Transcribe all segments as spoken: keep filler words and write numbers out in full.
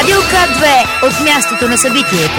Радио К две от мястото на събитието.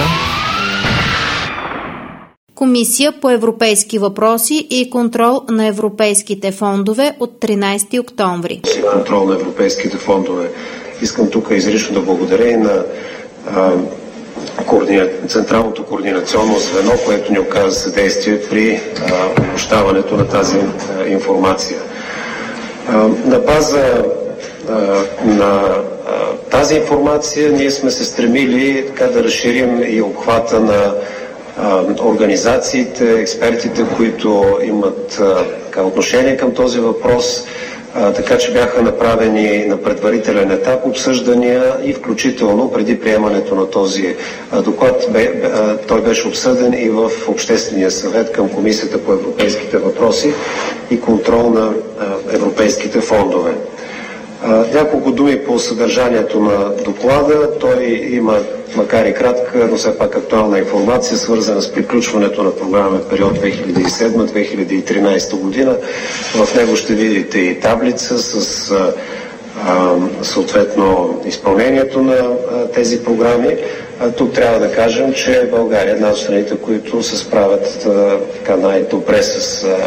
Комисия по европейски въпроси и контрол на европейските фондове от тринайсети октомври. Контрол на европейските фондове. Искам тук изрично да благодаря и на а, координа... Централното координационно звено, което ни оказа съдействие при обобщаването на тази а, информация. А, на база а, на а, тази информация ние сме се стремили така да разширим и обхвата на организациите, експертите, които имат така, отношение към този въпрос, а, така че бяха направени на предварителен етап обсъждания и включително преди приемането на този а, доклад бе, бе, а, той беше обсъден и в Обществения съвет към Комисията по европейските въпроси и контрол на а, европейските фондове. А, няколко думи по съдържанието на доклада. Той има, макар и кратка, но все пак актуална информация, свързана с приключването на програмен период две хиляди и седма - две хиляди и тринайсета година. В него ще видите и таблица с а, а, съответно изпълнението на а, тези програми. А, тук трябва да кажем, че България е една от страните, които се справят а, така най-добре с а,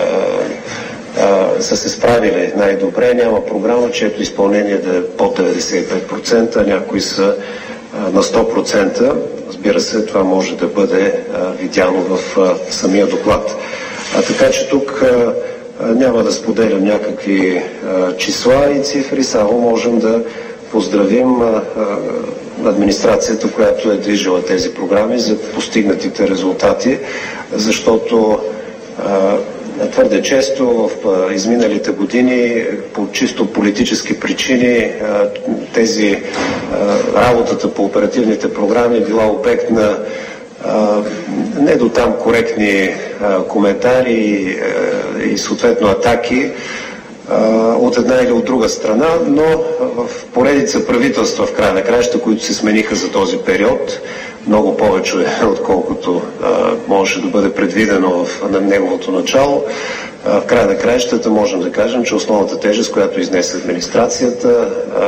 Uh, са се справили най-добре. Няма програма, чието изпълнение да е под деветдесет и пет процента, някои са uh, на сто процента. Разбира се, това може да бъде uh, видяно в uh, самия доклад. А, така че тук uh, uh, няма да споделям някакви uh, числа и цифри, само можем да поздравим uh, uh, администрацията, която е движила тези програми за постигнатите резултати, защото uh, твърде често в изминалите години по чисто политически причини тези работата по оперативните програми е била обект на не до там коректни коментари и съответно атаки от една или от друга страна, но в поредица правителства в края на краища, които се смениха за този период, много повече отколкото а, можеше да бъде предвидено в на неговото начало. А, в края на краищата можем да кажем, че основната тежест, която изнесе администрацията, а,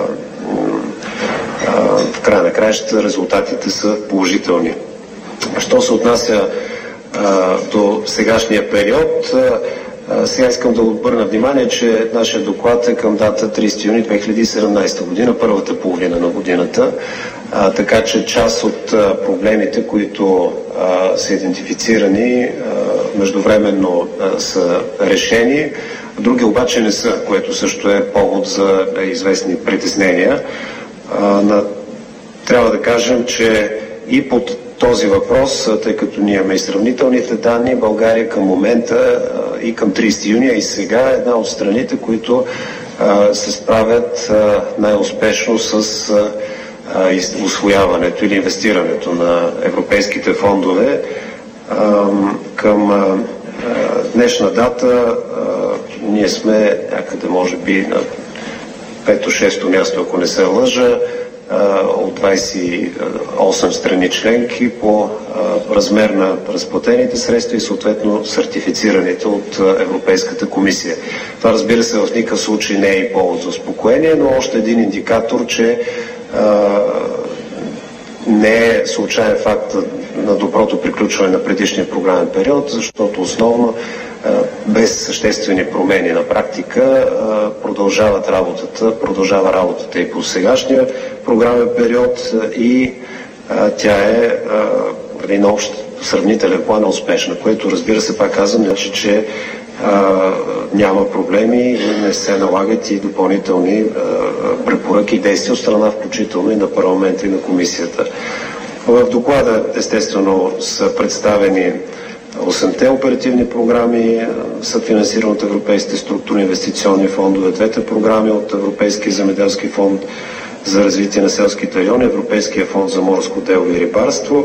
а, в края на краищата резултатите са положителни. Що се отнася а, до сегашния период, а, сега искам да обърна внимание, че нашия доклад е към дата трийсети юни две хиляди и седемнайсета година, първата половина на годината. А, така че част от а, проблемите, които а, са идентифицирани, а, междувременно а, са решени, други обаче не са, което също е повод за а, известни притеснения. А, на, трябва да кажем, че и под този въпрос, тъй като ние имаме и сравнителните данни, България към момента а, и към трийсети юни, и сега е една от страните, които а, се справят а, най-успешно с а, усвояването или инвестирането на европейските фондове. Към днешна дата ние сме някъде може би на пето-шесто място, ако не се лъжа, от двайсет и осем страни членки по размер на разплатените средства и съответно сертифицираните от Европейската комисия. Това, разбира се, в никакъв случай не е и повод за успокоение, но още един индикатор, че не е случайен факт на доброто приключване на предишния програмен период, защото основно без съществени промени на практика продължават работата, продължава работата и по сегашния програмен период и тя е на общ сравнителен план успешна, което, разбира се, пак казвам, значи, че а, няма проблеми и не се налагат и допълнителни а, препоръки и действия от страна, включително и на парламента и на комисията. В доклада, естествено, са представени осемте оперативни програми, съфинансирани от европейските структурни инвестиционни фондове, двете програми от Европейския земеделски фонд за развитие на селските райони, Европейския фонд за морско дело и рибарство.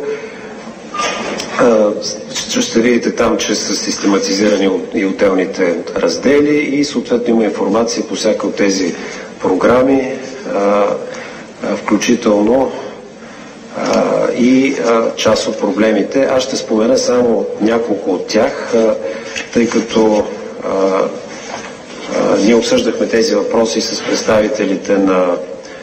Ще видите там, че са систематизирани и отделните раздели и съответно има информация по всяка от тези програми, включително и част от проблемите. Аз ще спомена само няколко от тях, тъй като ние обсъждахме тези въпроси с представителите на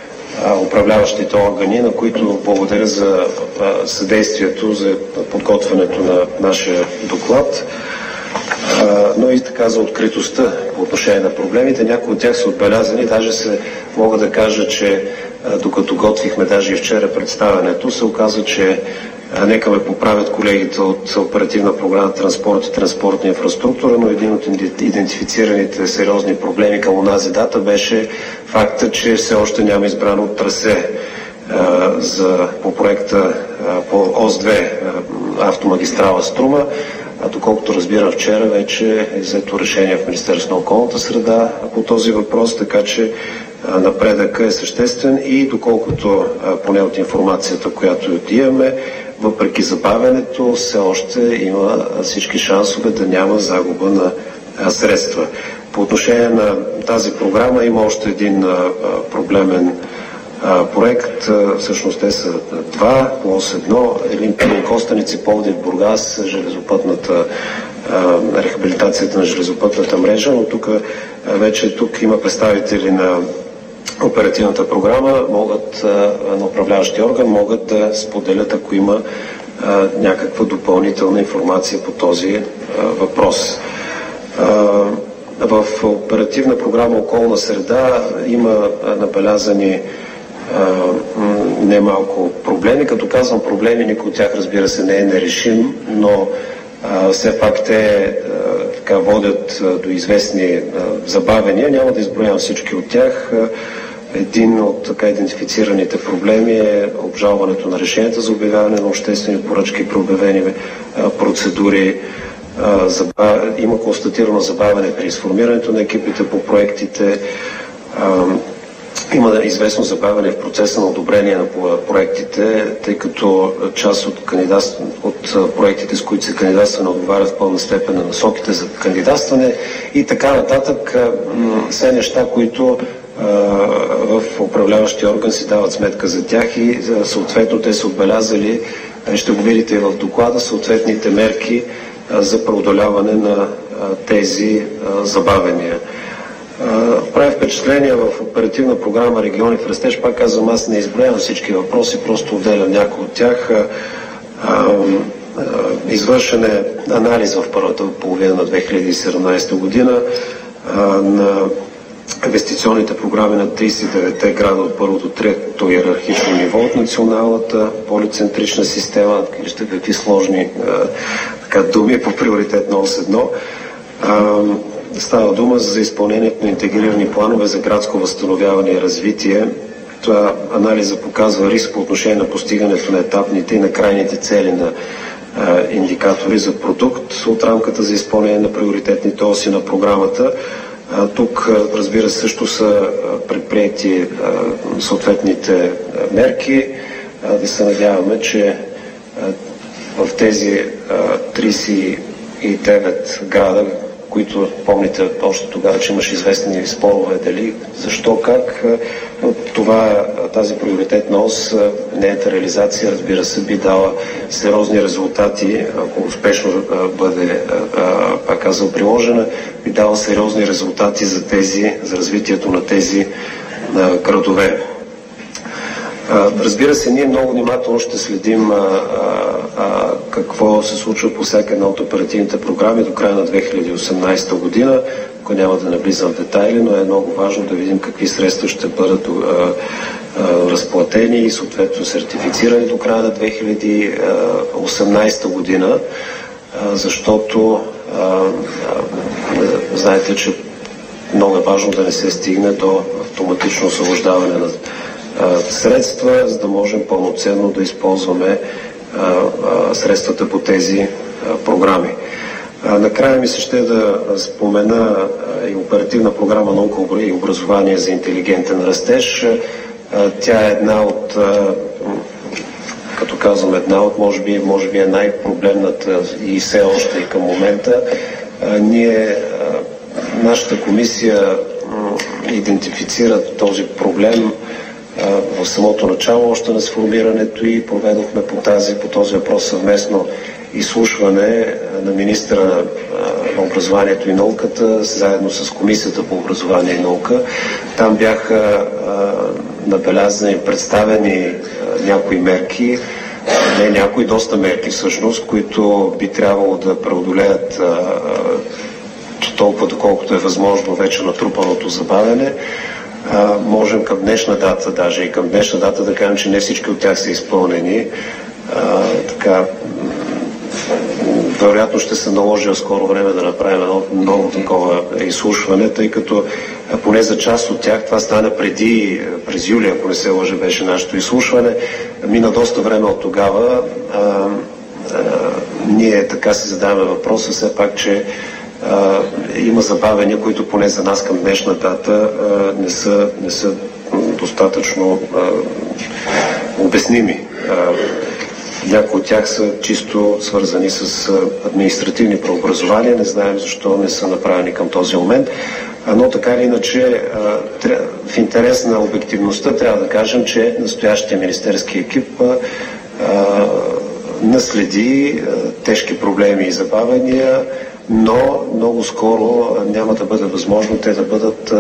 управляващите органи, на които благодаря за съдействието за подготвянето на нашия доклад, но и така за откритостта по отношение на проблемите. Някои от тях са отбелязани, даже се мога да кажа, че докато готвихме даже и вчера представянето, се оказа, че нека ме поправят колегите от Оперативна програма Транспорт и транспортна инфраструктура, но един от идентифицираните сериозни проблеми към онази дата беше факта, че все още няма избрано трасе а, за, по проекта а, по ОС две а, автомагистрала Струма. А доколкото разбирам, вчера вече е взето решение в Министерството на околната среда по този въпрос, така че а, напредъка е съществен и доколкото а, поне от информацията, която имаме, въпреки забавянето, все още има всички шансове да няма загуба на а, средства. По отношение на тази програма има още един а, проблемен а, проект. А, всъщност те са два, по ОС едно, Елин Пелин Костеници, Пловдив, Бургас, железопътната а, рехабилитацията на железопътната мрежа, но тук а, вече тук има представители на оперативната програма, могат на управляващия орган могат да споделят, ако има а, някаква допълнителна информация по този а, въпрос. А, в оперативна програма Околна среда има а, набелязани а, немалко проблеми. Като казвам проблеми, никой от тях, разбира се, не е нерешим, но а, все пак те а, така водят а, до известни а, забавения. Няма да изброявам всички от тях. Един от така идентифицираните проблеми е обжалването на решенията за обявяване на обществени поръчки при обявени процедури. Има констатирано забавяне при изформирането на екипите по проектите. Има известно забавяне в процеса на одобрение на проектите, тъй като част от, кандидат... от проектите, с които се кандидатства, не отговарят в пълна степен на насоките за кандидатстване и така нататък. Все неща, които в управляващия орган си дават сметка за тях и съответно те са отбелязали, ще го видите и в доклада, съответните мерки за преодоляване на тези забавения. Прави впечатление в оперативна програма Региони в растеж, пак казвам, аз не изброявам всички въпроси, просто отделям някои от тях. Извършен е анализ в първата половина на две хиляди и седемнадесета година на инвестиционните програми на тридесет и деветте града от първо до трето иерархично ниво от националната полицентрична система. Вижте какви сложни а, така, думи по приоритет на ОС едно. А, става дума за изпълнението на интегрирани планове за градско възстановяване и развитие. Това анализа показва риск по отношение на постигането на етапните и на крайните цели на а, индикатори за продукт от рамката за изпълнение на приоритетните оси на програмата. Тук, разбира се, също са предприети съответните мерки. Да се надяваме, че в тези тридесет и девет града, които помните още тогава, че имаше известни спорове дали, защо, как, това, тази приоритетна ос, нейната реализация, разбира се, би дала сериозни резултати, ако успешно бъде, пак казвам, приложена, би дала сериозни резултати за тези, за развитието на тези градове. Разбира се, ние много внимателно ще следим а, а, какво се случва по всяка една от оперативните програми до края на две хиляди и осемнадесета година, ако няма да навлизам в детайли, но е много важно да видим какви средства ще бъдат а, а, разплатени и съответно сертифицирани до края на две хиляди и осемнадесета година, а, защото а, а, знаете, че много е важно да не се стигне до автоматично освобождаване на средства, за да можем пълноценно да използваме а, а, средствата по тези а, програми. А, накрая ми се ще да спомена а, и оперативна програма Наука и образование за интелигентен растеж. А, тя е една от, а, като казвам една от, може би, може би е най-проблемната и все още и към момента. А, ние, а, нашата комисия а, идентифицира този проблем в самото начало, още на сформирането и проведохме по, тази, по този въпрос съвместно изслушване на министъра на образованието и науката, заедно с Комисията по образование и наука. Там бяха набелязани, представени а, някои мерки, не някои, доста мерки всъщност, които би трябвало да преодолеят а, толкова доколкото е възможно вече натрупаното забавяне. А, можем към днешна дата, даже и към днешна дата да кажем, че не всички от тях са изпълнени. А, така, вероятно ще се наложи в скоро време да направим едно ново такова изслушване, тъй като поне за част от тях това стана преди, през юли, ако не се лъжа, беше нашето изслушване. Мина доста време от тогава. А, а, ние така си задаваме въпроса все пак, че а, има забавения, които поне за нас към днешна дата а, не, са, не са достатъчно а, обясними. А, Някои от тях са чисто свързани с административни преобразования. Не знаем защо не са направени към този момент. Но така или иначе, в интерес на обективността трябва да кажем, че настоящия министерски екип наследи тежки проблеми и забавения, но много скоро няма да бъде възможно те да бъдат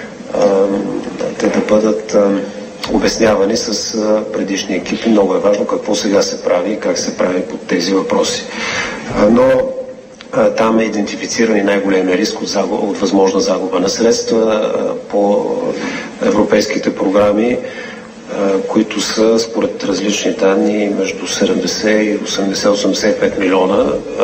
те да бъдат обяснявани с предишни екипи. Много е важно какво сега се прави и как се прави под тези въпроси. Но там е идентифициран и най-големия риск от, загуба, от възможна загуба на средства по европейските програми, които са според различни данни между седемдесет и осемдесет до осемдесет и пет милиона.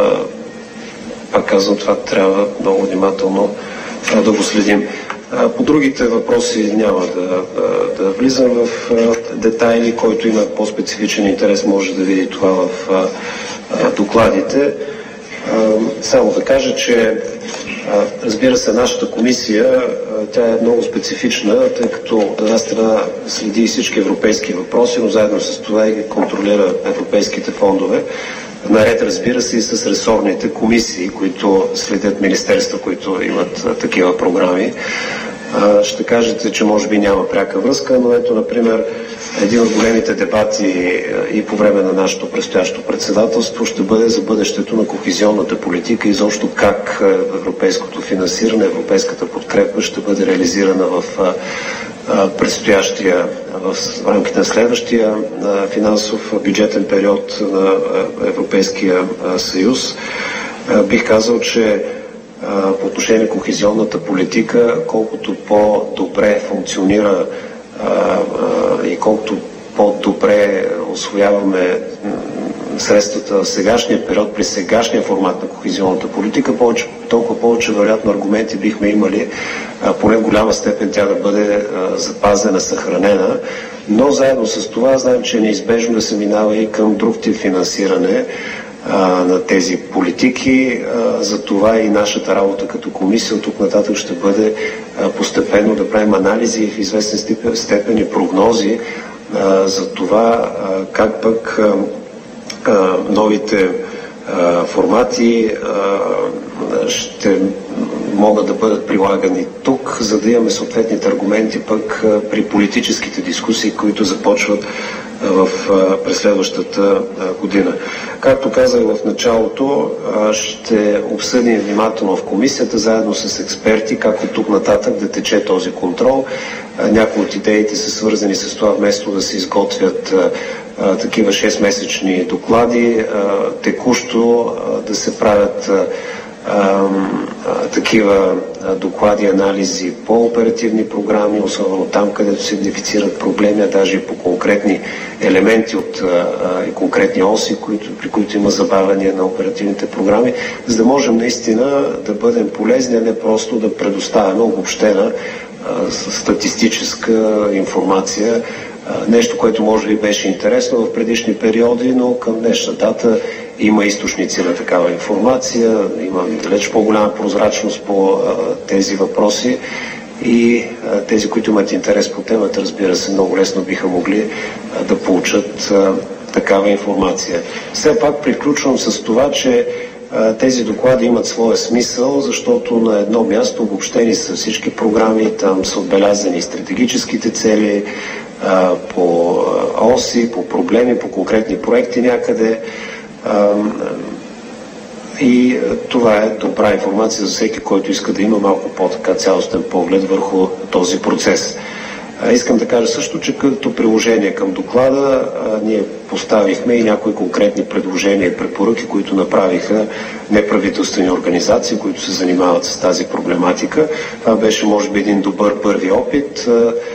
Пак казвам, това трябва много внимателно да го следим. По другите въпроси няма да, да, да влизам в детайли. Който има по-специфичен интерес, може да види това в докладите. Само да кажа, че разбира се, нашата комисия, тя е много специфична, тъй като от една страна следи всички европейски въпроси, но заедно с това и контролира европейските фондове. Наред, разбира се, и с ресорните комисии, които следят министерства, които имат а, такива програми. А, ще кажете, че може би няма пряка връзка, но ето, например, един от големите дебати а, и по време на нашето предстоящо председателство ще бъде за бъдещето на кохезионната политика и изобщо как а, европейското финансиране, европейската подкрепа ще бъде реализирана в а, предстоящия в рамките на следващия финансов бюджетен период на Европейския съюз. Бих казал, че по отношение на кохезионната политика, колкото по-добре функционира и колкото по-добре усвояваме средствата в сегашния период, при сегашния формат на кохезионната политика, повече, толкова повече вероятно аргументи бихме имали, а, поне в голяма степен тя да бъде а, запазена, съхранена, но заедно с това знаем, че е неизбежно да се минава и към друг тип финансиране а, на тези политики. А, за това и нашата работа като комисия от тук нататък ще бъде а, постепенно да правим анализи и в известен степен, степен и прогнози а, за това а, как пък а, новите а, формати а, ще могат да бъдат прилагани тук, за да имаме съответните аргументи пък а, при политическите дискусии, които започват а, в а, през следващата а, година. Както казах в началото, а, ще обсъдим внимателно в комисията, заедно с експерти, как от тук нататък да тече този контрол. А, някои от идеите са свързани с това, вместо да се изготвят а, А, такива шестмесечни доклади, а, текущо а, да се правят а, а, такива а, доклади, анализи по оперативни програми, особено там, където се идентифицират проблеми, а даже и по конкретни елементи от а, и конкретни оси, които, при които има забавяния на оперативните програми, за да можем наистина да бъдем полезни, а не просто да предоставяме обобщена а, статистическа информация. Нещо, което може би беше интересно в предишни периоди, но към днешна дата има източници на такава информация, има далеч по-голяма прозрачност по а, тези въпроси и а, тези, които имат интерес по темата, разбира се, много лесно биха могли а, да получат а, такава информация. Все пак приключвам с това, че а, тези доклади имат своя смисъл, защото на едно място обобщени са всички програми, там са отбелязани стратегическите цели, по оси, по проблеми, по конкретни проекти някъде. И това е добра информация за всеки, който иска да има малко по-така цялостен поглед върху този процес. Искам да кажа също, че като приложение към доклада ние поставихме и някои конкретни предложения и препоръки, които направиха неправителствени организации, които се занимават с тази проблематика. Това беше, може би, един добър първи опит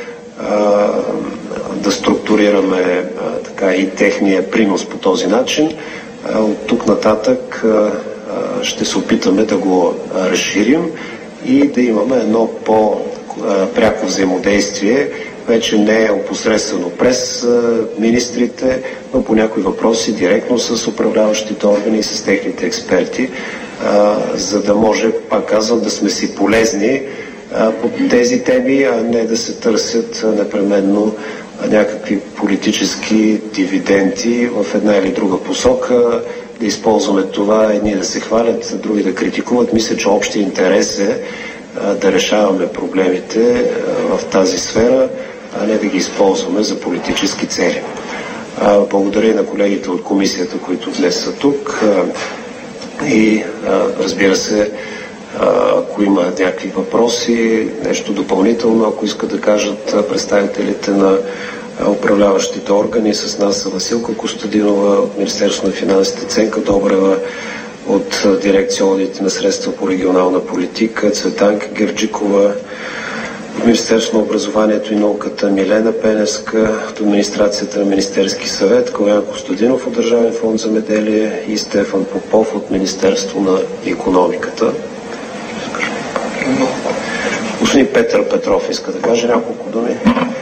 да структурираме така и техния принос по този начин. От тук нататък ще се опитаме да го разширим и да имаме едно по-пряко взаимодействие, вече не е опосредствено през министрите, но по някои въпроси директно с управляващите органи и с техните експерти, за да може, пак казвам, да сме си полезни по тези теми, а не да се търсят непременно някакви политически дивиденти в една или друга посока, да използваме това, едни да се хвалят, други да критикуват. Мисля, че общия интерес е да решаваме проблемите в тази сфера, а не да ги използваме за политически цели. Благодаря и на колегите от комисията, които днес са тук и разбира се, ако има някакви въпроси, нещо допълнително, ако искат да кажат представителите на управляващите органи, с нас са Василка Костадинова от Министерството на финансите, Ценка Добрева от дирекция одити на средства по регионална политика, Цветанка Герджикова от Министерството на образованието и науката, Милена Пеневска от администрацията на Министерски съвет, Калян Костадинов от Държавен фонд земеделие и Стефан Попов от Министерство на икономиката. Господин Петър Петров иска да каже няколко думи.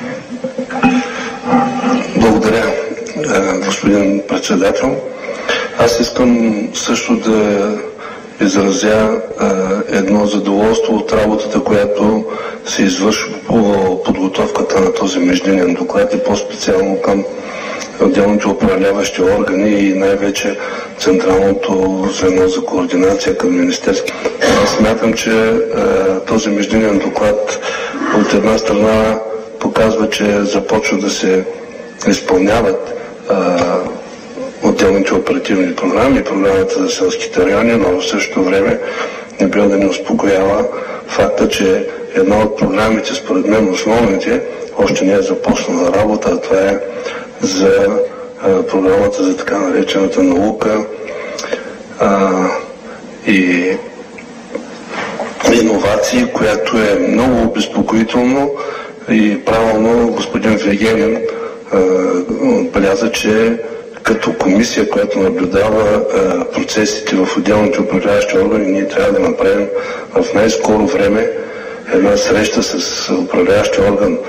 Благодаря, господин председател. Аз искам също да изразя едно задоволство от работата, която се извършва по подготовката на този междинен доклад и по-специално към отделните управляващи органи и най-вече Централното звено за координация към Министерски. Аз смятам, че а, този междинен доклад от една страна показва, че започва да се изпълняват а, отделните оперативни програми, програмата за селските райони, но в същото време не бива да ни успокоява факта, че една от програмите, според мен основните, още не е започнала работа, а това е за а, програмата за така наречената наука а, и иновации, която е много обезпокоително и правилно господин Вегенин отбеляза, че като комисия, която наблюдава а, процесите в отделните управляващи органи, ние трябва да направим в най-скоро време една среща с управляващия орган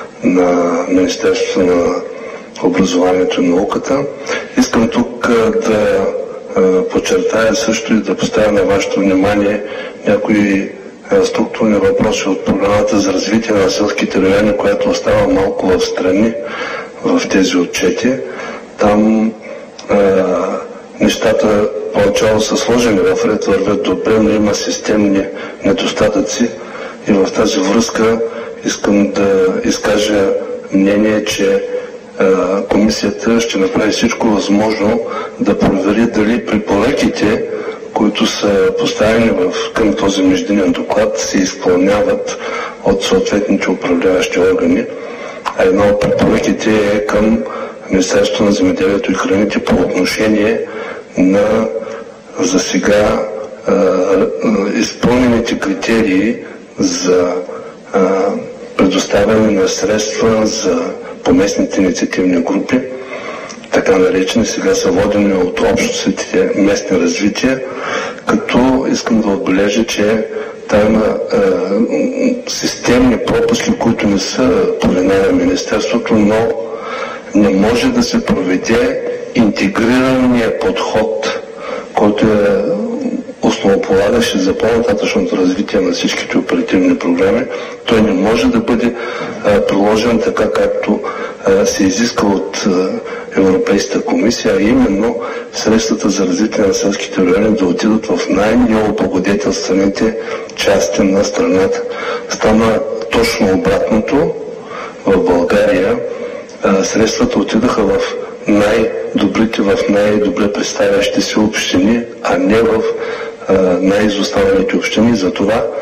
на Министерството на образованието и науката. Искам тук а, да а, подчертая също и да поставя на вашето внимание някои а, структурни въпроси от програмата за развитие на селските райони, която остава малко в страни в тези отчети. Там а, нещата поначало са сложени в ред, вървят добре, но има системни недостатъци и в тази връзка искам да изкажа мнение, че а, комисията ще направи всичко възможно да провери дали препоръките, които са поставени в, към този междинен доклад, се изпълняват от съответните управляващи органи. А една от препоръките е към Министерството на земеделието и храните по отношение на за сега а, а, изпълнените критерии за а, предоставяне на средства за поместните инициативни групи, така наречени, сега са водени от общностите местни развития, като искам да отбележа, че там има а, системни пропуски, които не са по вина на Министерството, но не може да се проведе интегрирания подход, който е основополагащ за по-нататъчното развитие на всичките оперативни програми. Той не може да бъде а, приложен така, както а, се изиска от а, Европейската комисия, а именно средствата за развитие на селските райони да отидат в най-необлагодетелстваните части на страната. Стана точно обратното. В България а, средствата отидаха в най-добрите, в най-добре представящи се общини, а не в най-изостаналите общини. Затова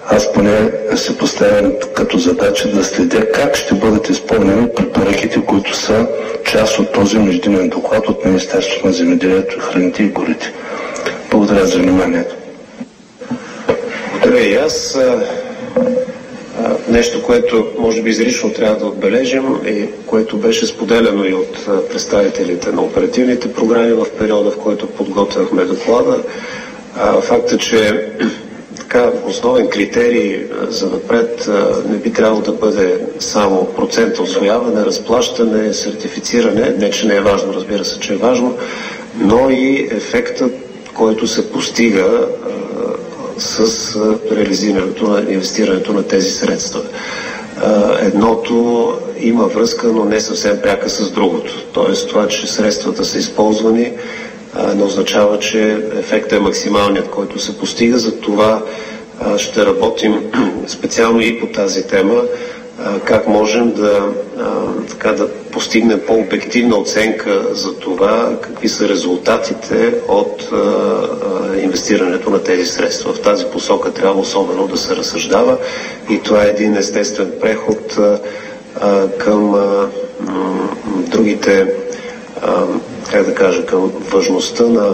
аз поне се поставям като задача да следя как ще бъдат изпълнени препоръките, които са част от този междинен доклад от Министерството на земеделието, храните и горите. Благодаря за вниманието. Благодаря и аз. Нещо, което може би изрично трябва да отбележим и което беше споделено и от представителите на оперативните програми в периода, в който подготвяхме доклада. Факта, че така основен критерий за напред не би трябвало да бъде само процента усвояване, разплащане, сертифициране, не че не е важно, разбира се, че е важно, но и ефектът, който се постига с реализирането на инвестирането на тези средства. Едното има връзка, но не съвсем пряка с другото. Тоест това, че средствата са използвани, не означава, че ефектът е максималният, който се постига. За това ще работим специално и по тази тема, как можем да, така, да постигнем по-обективна оценка за това какви са резултатите от инвестирането на тези средства. В тази посока трябва особено да се разсъждава и това е един естествен преход към другите, как да кажа, към важността на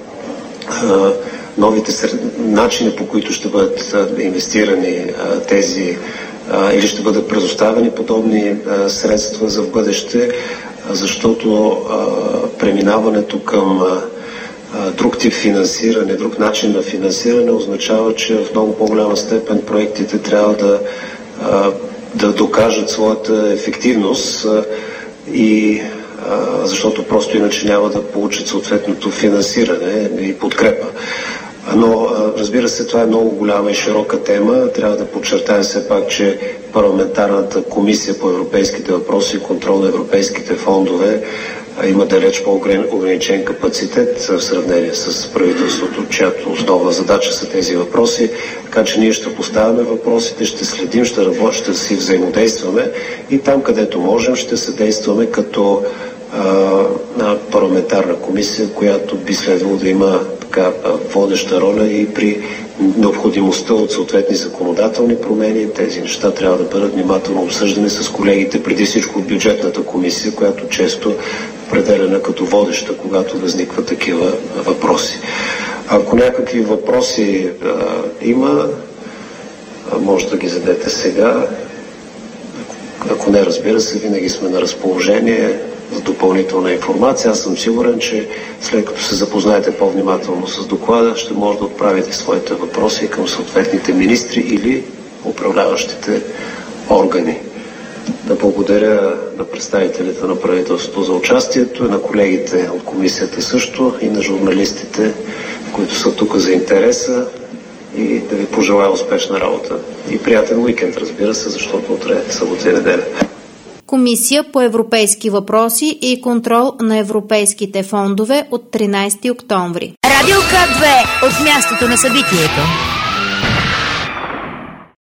новите начини, по които ще бъдат инвестирани тези или ще бъдат предоставени подобни средства за в бъдеще, защото преминаването към друг тип финансиране, друг начин на финансиране означава, че в много по-голяма степен проектите трябва да, да докажат своята ефективност и защото просто иначе няма да получат съответното финансиране и подкрепа. Но, разбира се, това е много голяма и широка тема. Трябва да подчертаем все пак, че парламентарната комисия по европейските въпроси и контрол на европейските фондове има далеч по-ограничен капацитет в сравнение с правителството, чиято основна задача са тези въпроси. Така че ние ще поставяме въпросите, ще следим, ще работим, ще си взаимодействаме и там, където можем, ще съдействаме като а, парламентарна комисия, която би следвало да има така водеща роля и при необходимостта от съответни законодателни промени. Тези неща трябва да бъдат внимателно обсъждани с колегите, преди всичко от бюджетната комисия, която често определена като водеща, когато възникват такива въпроси. Ако някакви въпроси а, има, а, може да ги зададете сега. Ако не, разбира се, винаги сме на разположение за допълнителна информация. Аз съм сигурен, че след като се запознаете по-внимателно с доклада, ще може да отправите своите въпроси към съответните министри или управляващите органи. Да благодаря на представителите на правителството за участието, на колегите от комисията също и на журналистите, които са тук за интереса, и да ви пожелая успешна работа. И приятен уикенд, разбира се, защото утре е събота и неделя. Комисия по европейски въпроси и контрол на европейските фондове от тринайсети октомври. Радио К две от мястото на събитието.